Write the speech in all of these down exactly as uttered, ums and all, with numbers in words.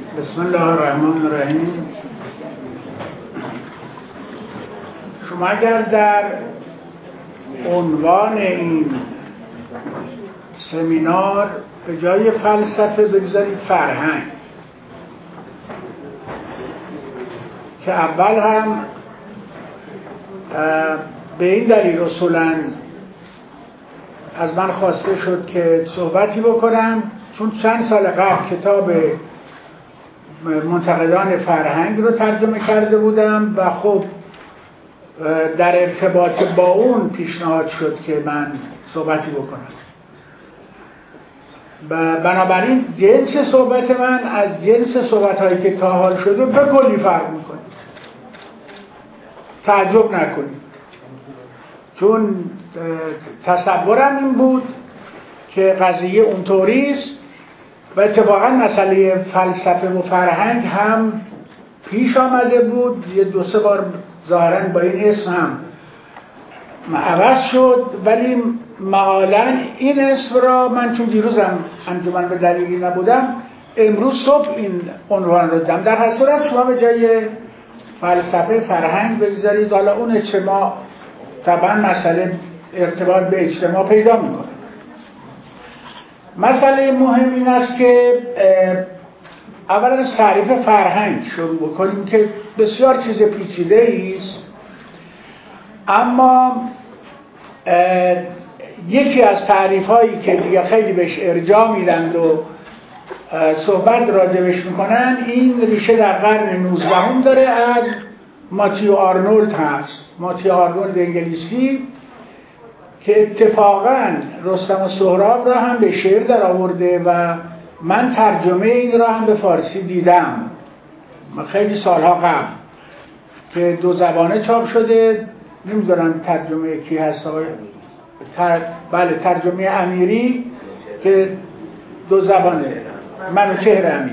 بسم الله الرحمن الرحیم. شما اگر در عنوان این سمینار به جای فلسفه بگذارید فرهنگ، که اول هم به این دلیل اصولاً از من خواسته شد که صحبتی بکنم، چون چند سال قبل کتاب منتقدان فرهنگ رو ترجمه کرده بودم و خب در ارتباط با اون پیشنهاد شد که من صحبتی بکنم و بنابراین جنس صحبت من از جنس صحبت‌هایی که تا حال شده به کلی فرق میکنه. تعجب نکنید، چون تصورم این بود که قضیه اونطوری است و اتفاقا مسئله فلسفه و فرهنگ هم پیش آمده بود، یه دو سه بار ظاهراً با این اسم هم عوض شد، ولی معالاً این اسم را من چون دیروزم انجمن به دلیلی نبودم امروز صبح این عنوان رو دادم. در هر صورت شما به جای فلسفه فرهنگ بگذارید. حالا اون اجتماع طبعا مسئله ارتباط به اجتماع پیدا میکنه. مسئله مهم این است که اولا تعریف فرهنگ شروع بکنیم که بسیار چیز پیچیده است، اما یکی از تعریف هایی که دیگه خیلی بهش ارجاع میدند و صحبت راجبش میکنن این ریشه در قرن نوزدهم داره، از ماتیو آرنولد هست. ماتیو آرنولد انگلیسی که اتفاقاً رستم و سهراب را هم به شعر در آورده و من ترجمه این را هم به فارسی دیدم خیلی سالها قبل که دو زبانه چاپ شده. نمیدونم ترجمه کی هست آقای تر... بله ترجمه امیری که دو زبانه، منوچهر امیر.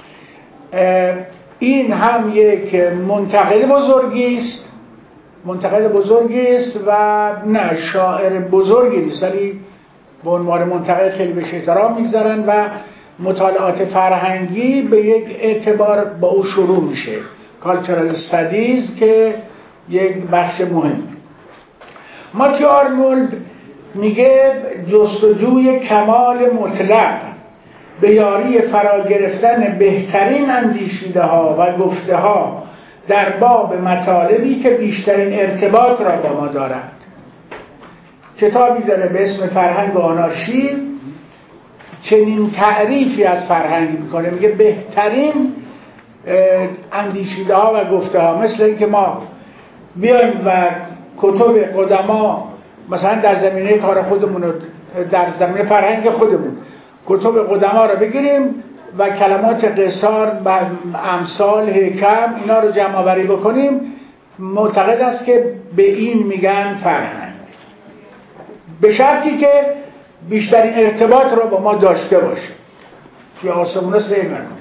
این هم یک منتقد بزرگی است منتقد بزرگی است و نه شاعر بزرگی نیست، ولی به عنوان منتقد خیلی بهش احترام میگذارن و مطالعات فرهنگی به یک اعتبار با او شروع میشه. کالچرال استادیز که یک بخش مهم. ماتیو آرنولد میگه جستجوی کمال مطلق به یاری فرا گرفتن بهترین اندیشیده ها و گفته ها در باب مطالبی که بیشترین ارتباط را با ما دارند. کتابی داره به اسم فرهنگ و آنارشی، چنین تعریفی از فرهنگ میکنه، میگه بهترین اندیشیده ها و گفته ها، مثل اینکه ما بیایم و کتب قدما مثلا در زمینه کار خودمون، در زمینه فرهنگ خودمون کتب قدما رو بگیریم و کلمات قصار و امثال حکم اینا رو جمع آوری بکنیم، معتقد است که به این میگن فرهنگ، به شرطی که بیشترین ارتباط رو با ما داشته باشه، توی آسمون سیر نکنه.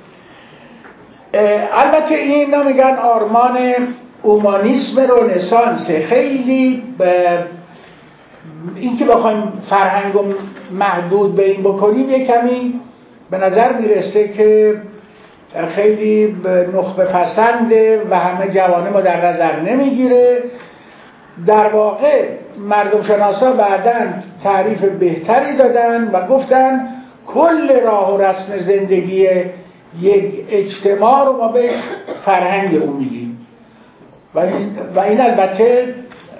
البته این میگن آرمان اومانیسم رنسانس. خیلی این که بخوایم فرهنگ رو محدود به این بکنیم یک کمی به نظر میرسه که خیلی نخبه پسنده و همه جوانه ما در نظر نمیگیره. در واقع مردم شناسا بعداً تعریف بهتری دادن و گفتن کل راه و رسم زندگی یک اجتماع رو ما به فرهنگ اون میگیم و این, و این البته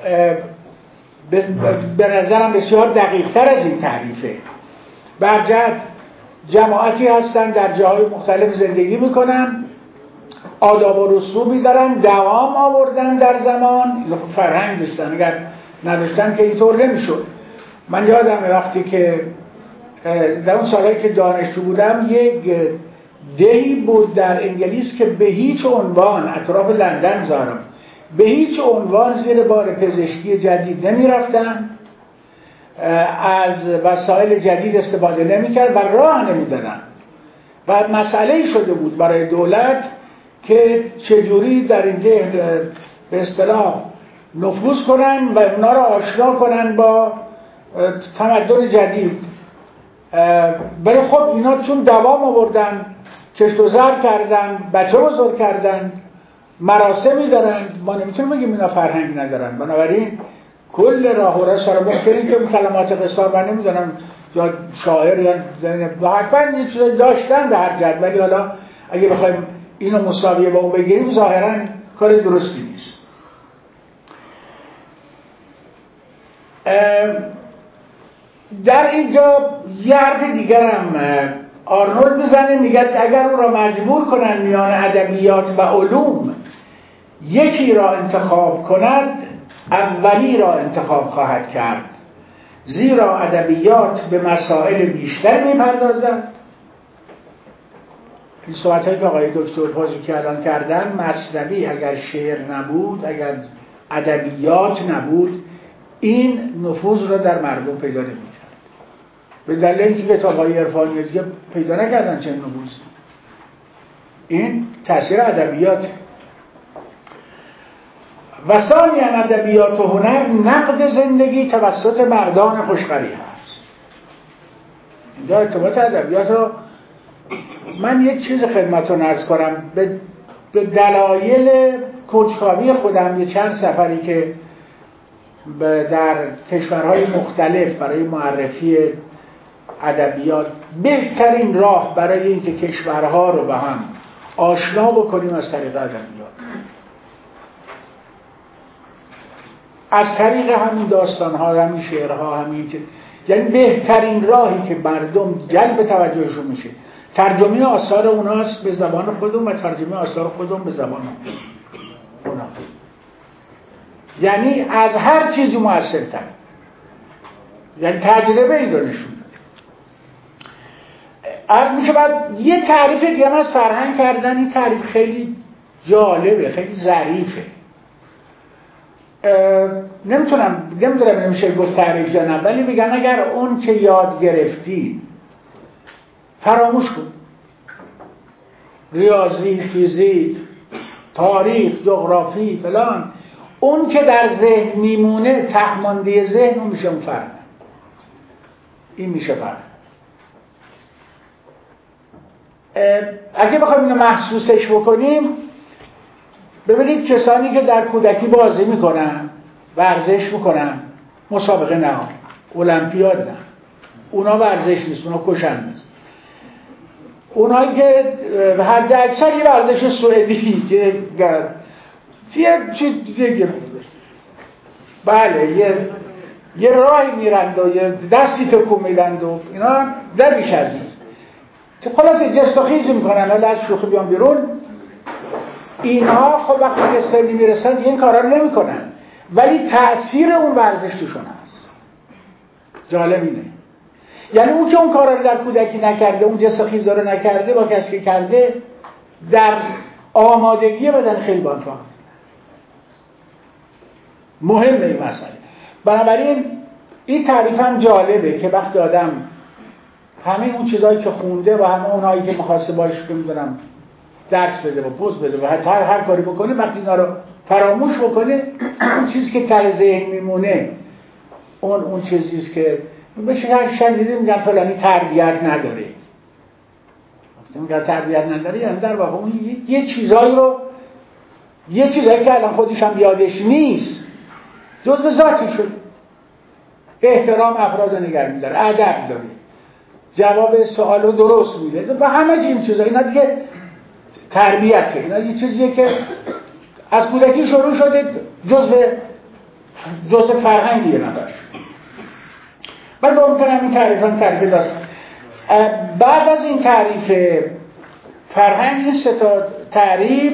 به نظرم بسیار دقیق‌تر از این تعریفه. برجت جماعتی هستن در جاهای مختلف زندگی میکنن، آداب و رسومی دارن، دوام آوردن در زمان، فرهنگ داشتن، اگر نداشتن که اینطور نمیشد. من یادم وقتی که در اون سالهایی که دانشجو بودم یک دهی بود در انگلیس که به هیچ عنوان، اطراف لندن زارم، به هیچ عنوان زیر بار پزشکی جدید نمی رفتن، از وسایل جدید استفاده نمی کرد و راه نمی دادن و مسئله شده بود برای دولت که چجوری در اینجا به اصطلاح نفوذ کنن و اونا را آشنا کنن با تمدن جدید. برای خب اینا چون دوام آوردن کشت و زرع کردن، بچه بزرگ کردن، مراسمی دارن. ما نمیتونیم بگیم اینا فرهنگ ندارن. بنابراین کل راه و رسم رو ممکنه که کلمات قصار من نمیدونم یا شاعر یا حتما یه چیزایی داشتن به هر جد، ولی حالا اگه بخوایم اینو مساویه با اون بگیریم ظاهرا کار درستی نیست. در اینجا یه حرف دیگر هم آرنولد میزنه، میگه اگر او را مجبور کنن میان ادبیات و علوم یکی را انتخاب کند، اولی را انتخاب خواهد کرد، زیرا ادبیات به مسائل بیشتر میپردازد. این صحبت‌هایی که آقای دکتر پازوکی الان کردن، مثنوی اگر شعر نبود، اگر ادبیات نبود، این نفوذ را در مردم پیدا نمی‌کرد. به دلیل اینکه کتاب‌های عرفانی دیگه پیدا نکردن چه نفوذی. این تاثیر ادبیات. و ثانیاً ادبیات و هنر نقد زندگی توسط مردان خوشخری هست. اینجا ارتباط ادبیات رو من یک چیز خدمتتون عرض کنم. به, به دلایل کنجکاوی خودم یه چند سفری که در کشورهای مختلف برای معرفی ادبیات، بهترین راه برای اینکه کشورها رو به هم آشنا بکنیم از طریق ادبیات، از طریق همین داستان‌ها، همین شعرها، همین که یعنی بهترین راهی که مردم جلب توجهشون میشه ترجمه آثار اوناست به زبان خودمون و ترجمه آثار خودمون به زبان اونا. یعنی از هر چیزی مؤثرتر، یعنی تجربه این رو نشون داده. از میشه بعد یه تعریف دیگه از فرهنگ کردن. این تعریف خیلی جالبه، خیلی ظریفه. نمیتونم نمیدونم نمیشه گفت تعریف یا نه، ولی میگن اگر اون که یاد گرفتی فراموش کن، ریاضی، فیزیک، تاریخ، جغرافی فلان، اون که در ذهن میمونه تهمانده ذهن اون میشه اون فرق. این میشه فرق. اگه بخوایم اینو محسوسش بکنیم، ببینید کسانی که در کودکی بازی میکنن، ورزش میکنن، مسابقه نه، المپیاد نه، اونا ورزش نیست، اونا کشن نیست. اونایی که حد اکثر یه ورزش سوئدی که یه چیز دیگه، بله یه یه راهی میرند و یه دستی تکون میدند و اینا در بیش از این که خلاصه جست و خیز میکنن. حالا از شوخی بیان بیرون، اینها خب وقتی به سنی میرسن این کارا رو نمیکنن، ولی تأثیر اون ورزش توشون هست. جالب اینه، یعنی اون که اون کارا رو در کودکی نکرده، اون جست و خیز رو نکرده، با کسی که کرده در آمادگی بدن خیلی بانفا مهمه این مسئله. بنابراین این تعریف هم جالبه که وقتی آدم همه اون چیزایی که خونده و همه اونایی که مخواسته باش که میدونم درس بده و پوز بده و حتی هر, هر کاری بکنه، وقتی اینا رو فراموش بکنه، اون چیزی که ته ذهن میمونه اون اون چیزیست که بشه شنیدیم میگن فلانی تربیت نداره. وقتی میگن تربیت نداره یعنی در واقع اون یه چیزایی رو یه چیزایی که الان خودش هم یادش نیست جزء ذاتی شد. احترام افراد نگه می‌داره، ادب داره، جواب سوال رو درست میده و همه این چیزا. اینا دیگه تربیته، اینا یه چیزیه که از کودکی شروع شده، جزء جزء فرهنگ یه نفر. بعد ممکنه این تعریفان تعریف داشت. بعد از این تعریف فرهنگ، این سه تا تعریف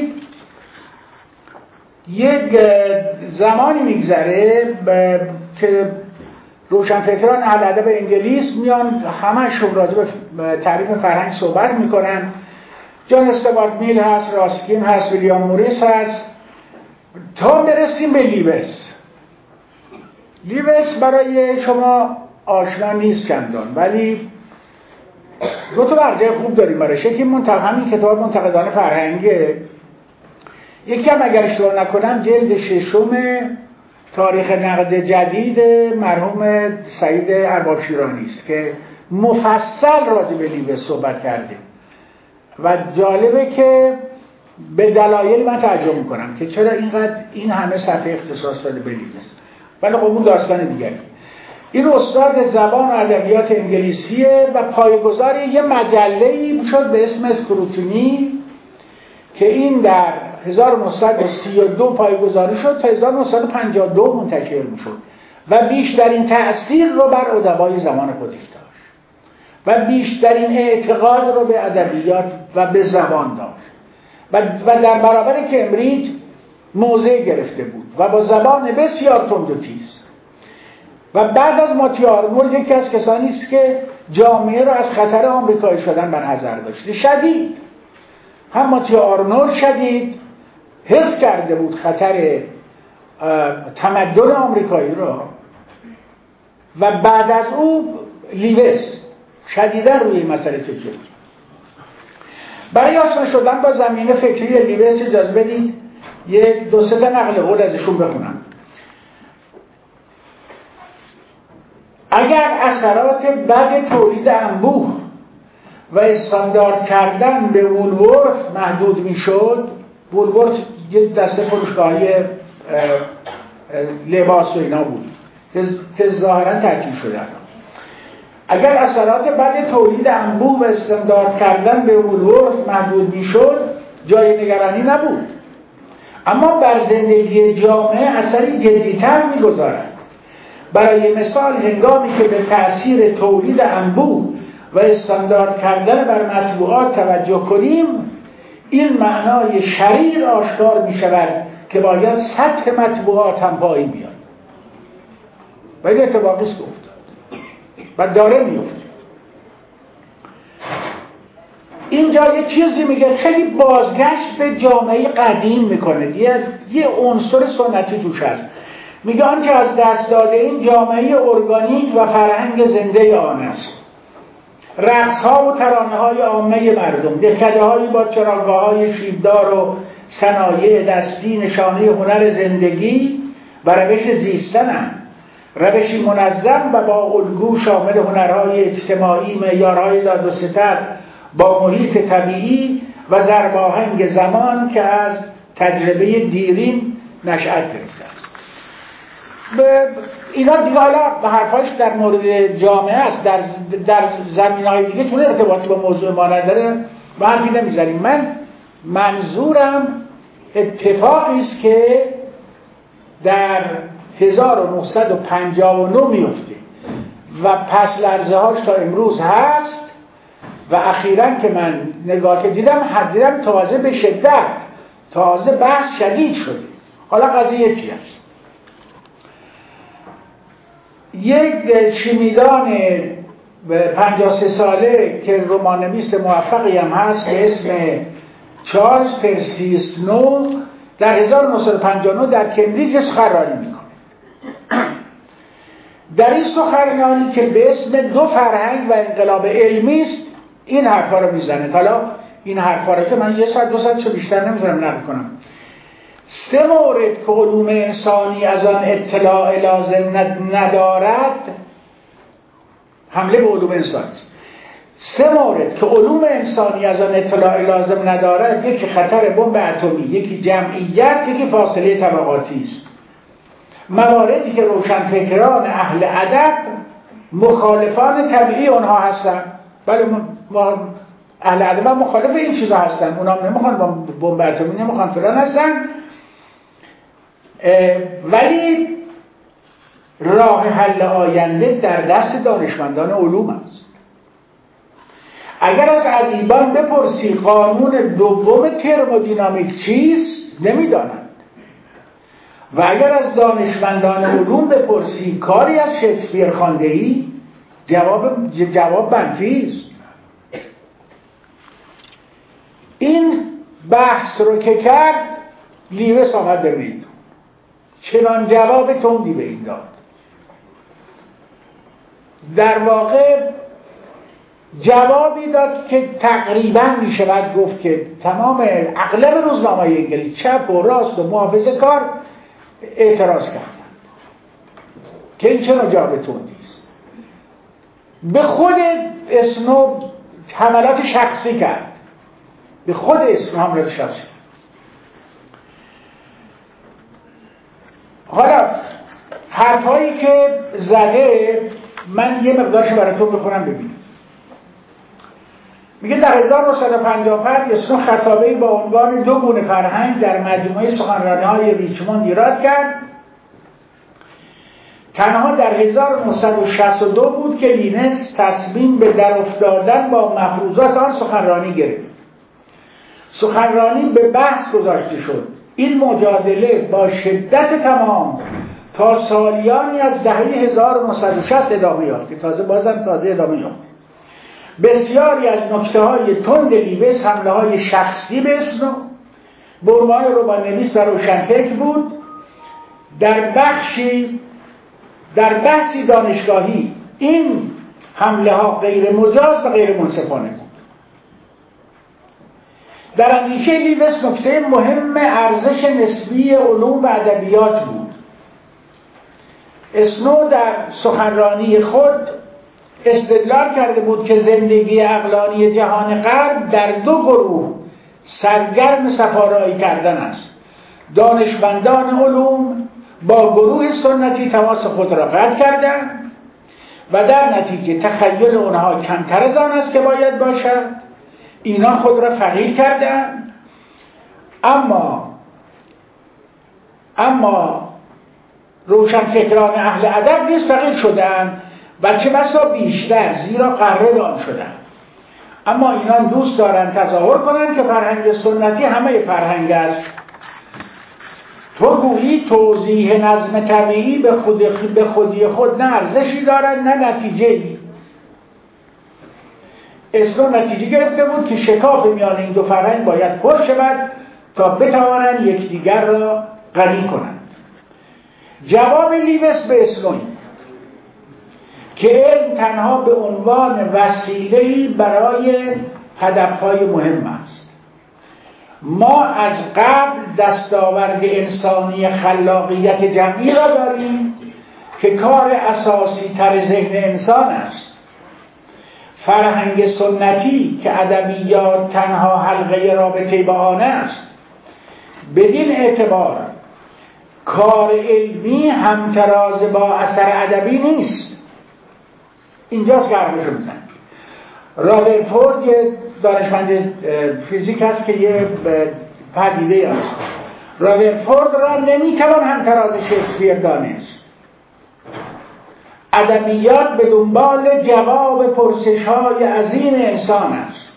یک زمانی میگذره که روشنفکران اهل به انگلیس میان همه‌شون راجع به تعریف فرهنگ صحبت میکنن. جان استوارت میل هست، راسکین هست، ویلیام موریس هست، تا برسیم به لیوس. لیوس برای شما آشنا نیست چندان، ولی دو تا مرجع خوب داریم براش. یکی منتقد همین کتاب منتقدان فرهنگه، یکی هم اگر اشتباه نکنم جلد ششم تاریخ نقد جدید مرحوم سعید ارباب شیرانی است که مفصل راجع به لیوس صحبت کرده و جالبه که به دلایل من تعجب میکنم که چرا اینقدر این همه صفحه اختصاص داده به لیوس، ولی خب اون داستان دیگری. این استاد زبان و ادبیات انگلیسیه و پایه‌گذار یه مجله‌ای شد به اسم اسکروتینی که این در هزار و نهصد و سی و دو پایه‌گذاری شد تا هزار و نهصد و پنجاه و دو منتشر میشد و بیشترین تأثیر رو بر ادبای زمان خودش داشت و بیشترین اعتقاد رو به ادبیات و به زبان داشت و در برابر کمبریج موضع گرفته بود و با زبان بسیار تند و تیز. و بعد از ماتی آرنولد یکی از کسانی است که جامعه را از خطر آمریکایی شدن بر حذر داشته. شدید هم ماتی آرنولد شدید حس کرده بود خطر تمدن آمریکایی را و بعد از او لیوس شدیدا روی این مسئله تکیه. برای آشنا شدن با زمینه فکری لیوس اجازه بدید یک دو سه تا نقل قول ازشون بخونم. اگر اثرات بد تولید انبوه و استاندارد کردن به وولورث محدود میشد، وولورث یه دسته فروشگاهی لباس و اینا بود که ظاهرا تعطیل شدن، اگر اثرات بد تولید انبوه و استاندارد کردن به وولورث محدود میشد جای نگرانی نبود، اما بر زندگی جامعه اثری جدی‌تر میگذارد. برای مثال هنگامی که به تأثیر تولید انبوه و استاندارد کردن بر مطبوعات توجه کنیم، این معنای شریر آشکار می شود که باید سطح مطبوعات هم پایین بیاد. و این اتفاقی است که افتاد و داره میفته. اینجا یه چیزی میگه خیلی بازگشت به جامعه قدیم میکنه، یه یه عنصر سنتی توش هست. میگه آنچه از دست داده این جامعه ارگانیک و فرهنگ زنده آن است. رقص ها و ترانه های عامه مردم، دهکده هایی با چراگاه های شیبدار و صنایع دستی نشانه هنر زندگی و روش زیستنند. روشی منظم و با الگو شامل هنرهای اجتماعی، معیارهای داد و ستد با محیط طبیعی و ضرباهنگ زمان که از تجربه دیرین نشأت گرفته است. اینا دیگه حالا به حرفاش در مورد جامعه است، در, در زمینهای دیگه چون ارتباطی با موضوع ما نداره و حرفی نمیزنیم. من منظورم اتفاقی است که در هزار و نهصد و پنجاه و نه میفته و پس لرزه هاش تا امروز هست و اخیراً که من نگاه دیدم حدیدم تازه به شدت تازه بحث شدید شده. حالا قضیه چی است؟ یک چیمیدان پنجاه و سه ساله که رمان‌نویس موفقی هم هست به اسم چارلز پرسی اسنو در هزار و نهصد و پنجاه و نه در کمبریج سخنرانی میکنه. در این سخنرانی که به اسم دو فرهنگ و انقلاب علمی است این حرفا رو میزنه. حالا این حرفا رو که من یه ساعت دو ساعت چه بیشتر نمیذارم نقل کنم. سه مورد که علوم انسانی از آن اطلاع لازم ندارد، حمله به علوم انسانی. سه مورد که علوم انسانی از آن اطلاع لازم ندارد، یکی خطر بمب اتمی، یکی جمعیت، یکی فاصله طبقاتی است. مواردی که روشنفکران اهل ادب مخالفان طبیعی آنها هستند. بله ما اهل ادب مخالف این چیزا هستن، اونا هم نمیخوان بمب اتمی، نمیخوان فلان هستن، ولی راه حل آینده در دست دانشمندان علوم است. اگر از ادیبان بپرسی قانون دوم ترمودینامیک چیست نمیدانند و اگر از دانشمندان علوم بپرسی کاری از شکسپیر خوانده‌ای جواب جواب منفی است. این بحث رو که کرد لیوس آمد به میدون، چنان جواب تندی به این داد. در واقع جوابی داد که تقریبا میشه باید گفت که تمام اغلب روزنامه‌های انگلیس چپ و راست و محافظه کار اعتراض کردن که این چنان جواب تندی است. به خود اسنو حملات شخصی کرد به خود اسم حملات شخصی. حالا حرفایی که زده من یه مقدارش براتون بخونم ببینید. میگه در هزار و نهصد و پنجاه و پنج اسنو خطابه‌ای با عنوان دو گونه فرهنگ در مجموعه سخنرانی‌های ریچموند ایراد کرد. تنها در هزار و نهصد و شصت و دو بود که لینس تصمیم به در افتادن با مفروضات آن سخنرانی گرفت. سخنرانی به بحث گذاشته شد. این مجادله با شدت تمام تا سالیانی از دهه هزار و نهصد و شصت ادامه یافت که تازه بازم تازه ادامه یافت. بسیاری از نکته‌های تند لیوس حمله‌های شخصی به اسنو به عنوان رمان‌نویس و روشنفکر بود. در بخشی در بحثی دانشگاهی این حمله ها غیر مجاز و غیر منصفانه بود. در اندیشه لیوس نکته مهم ارزش نسبی علوم و ادبیات بود. اسنو در سخنرانی خود استدلال کرده بود که زندگی عقلانی جهان غرب در دو گروه سرگرم سفارایی کردن است. دانشمندان علوم با گروه سنتی تماس خود را قطع کردند و در نتیجه تخیل آنها کمتر از آن است که باید باشد. اینا خود را فقیر کردند، اما اما روشنفکران اهل ادب نیز فقیر شدند و چه بسا بیشتر، زیرا قهردان شدند. اما اینا دوست دارند تظاهر کنند که فرهنگ سنتی همه فرهنگ است. تو گویی توضیح نظم طبیعی به خودی, به خودی خود نه ارزشی دارد نه نتیجه‌ای. اسلام نتیجه گرفته بود که شکاف میان این دو فرهنگ باید پر شود تا بتوانند یکدیگر را غنی کنند. جواب لیوس به اسلام که علم تنها به عنوان وسیله‌ای برای هدفهای مهم است. ما از قبل دستاورد انسانی خلاقیت جمعی را داریم که کار اساسی تر ذهن انسان است. فرهنگ سنتی که ادبیات تنها حلقه رابطه با آن است، بدین اعتبار کار علمی همتراز با اثر ادبی نیست. اینجاست که حرفشو میزنم. رادرفورد یه دانشمند فیزیک هست که یه پدیده است. رادرفورد را نمیتوان همتراز شکسپیر دانست. ادبیات به دنبال جواب پرسش‌های عظیم انسان است.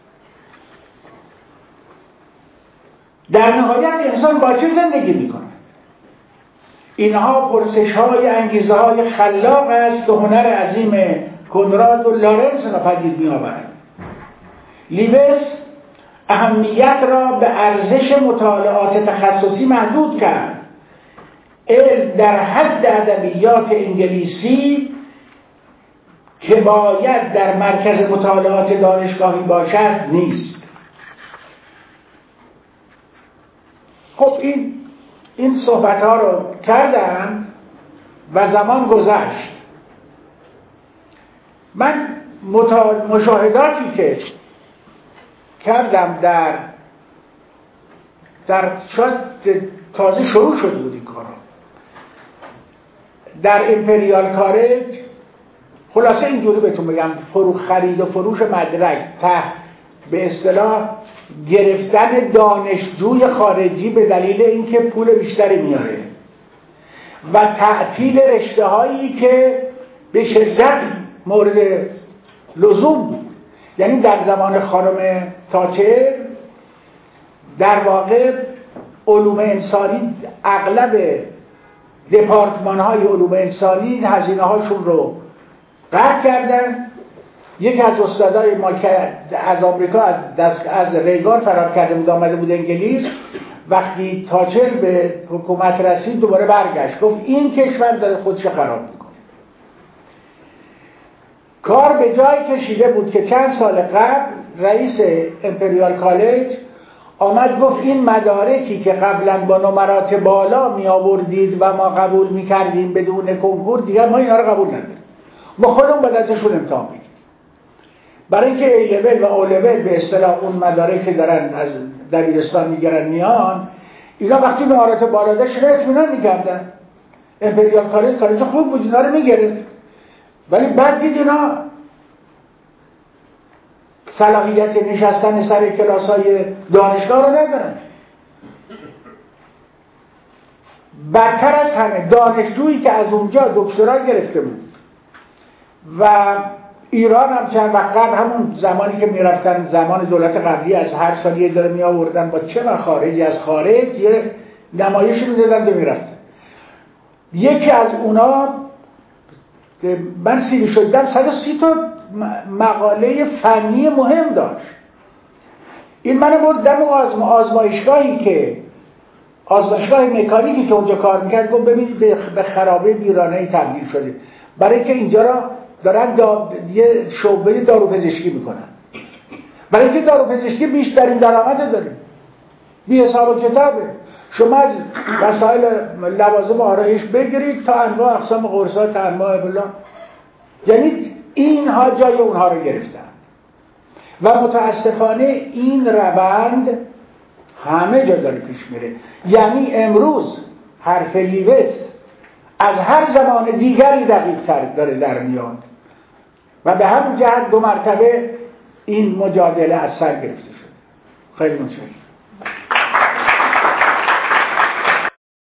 در نهایت انسان با چه زندگی میکنه؟ اینها پرسش‌های انگیزه‌های خلاق است که هنر عظیم کنراد و لارنس را پدید می‌آورد. لیوس اهمیت را به ارزش مطالعات تخصصی محدود کرد. علم در حد ادبیات انگلیسی که باید در مرکز مطالعات دانشگاهی باشد نیست. خب این این صحبت ها رو کردم و زمان گذشت. من مشاهداتی که کردم در در شاید تازه شروع شده بود این کارا در امپریال کالج، خلاصه اینجوری بهتون بگم، فروش خرید و فروش مدرک ته به اصطلاح گرفتن دانشجوی خارجی به دلیل اینکه پول بیشتری میاره و تعطیل رشته هایی که به شدت مورد لزوم بود. یعنی در زمان خانم تاچر در واقع علوم انسانی اغلب دپارتمان های علوم انسانی هزینه هاشون رو قطع کردن. یکی از استادای ما که از آمریکا از دست از ریگان فرار کرده بود آمده بود انگلیس، وقتی تاچر به حکومت رسید دوباره برگشت، گفت این کشور داره خودش خراب میکنه. کار به جای کشیده بود که چند سال قبل رئیس امپریال کالج آمد گفت این مدارکی که قبلا با نمرات بالا می آوردید و ما قبول می کردیم بدون کنکور، دیگر ما اینا رو قبول نداریم، ما خودمون باید ازشون امتحان بگیریم. برای اینکه ای لول و او لول به اصطلاح اون مدارک که دارن از دبیرستان میگیرن میان، اینا وقتی مهارت بالا داشت اینا اطمینان میکردن. امپریال کالج کالج خوب بود، اینا رو میگرفت، ولی بعد دید اینا صلاحیت نشستن سر کلاس‌های دانشگاه رو ندارن. بدتر از همه دانشجویی که از اونجا دکترا گرفته بود و ایران هم چند وقت قبل همون زمانی که میرفتن زمان دولت قبلی از هر سال یه داره می آوردن با چه مخارجی از خارج یه نمایش میدادن که میرفتن. یکی از اونا که من سیری شدم صد و سی تا مقاله فنی مهم داشت. این منو برد دم آزمایشگاهی که آزمایشگاه مکانیکی که اونجا کار میکرد، گفت ببینید به خرابه ویرانه‌ای تبدیل شده، برای اینکه اینجا را دارن دا... یه شعبه داروپزشکی میکنن، برای اینکه داروپزشکی بیشترین درآمد داره، بی حساب و کتابه. شما از وسایل لوازم آرایش بگیرید تا انواع اقسام قرصا تا انواع بلا، یعنی اینها جای اونها رو گرفتن و متاسفانه این روند همه جا داره پیش میره. یعنی امروز حرف لیوت از هر زمان دیگری دقیق تر داره در میاد و به همین جهت دو مرتبه این مجادله از سر گرفته شده. خیلی متشکرم.